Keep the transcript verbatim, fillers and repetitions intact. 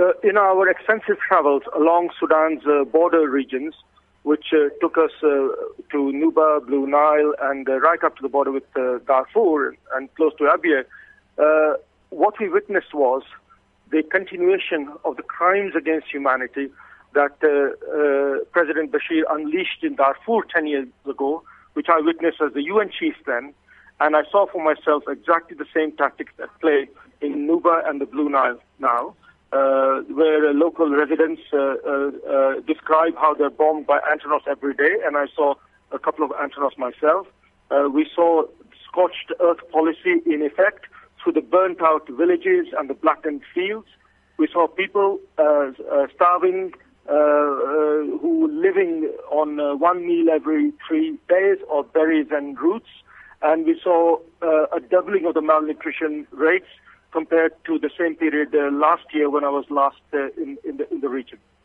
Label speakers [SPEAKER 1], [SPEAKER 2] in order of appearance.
[SPEAKER 1] Uh, in our extensive travels along Sudan's uh, border regions, which uh, took us uh, to Nuba, Blue Nile, and uh, right up to the border with uh, Darfur and close to Abyei, uh, what we witnessed was the continuation of the crimes against humanity that uh, uh, President Bashir unleashed in Darfur ten years ago, which I witnessed as the U N chief then, and I saw for myself exactly the same tactics at play in Nuba and the Blue Nile now. Uh, where uh, local residents uh, uh, uh, describe how they're bombed by Antonos every day, and I saw a couple of Antonos myself. Uh, we saw scorched earth policy in effect through the burnt-out villages and the blackened fields. We saw people uh, uh, starving, uh, uh, who living on uh, one meal every three days or berries and roots, and we saw uh, a doubling of the malnutrition rates compared to the same period uh, last year when I was last uh, in, in, the, in the region.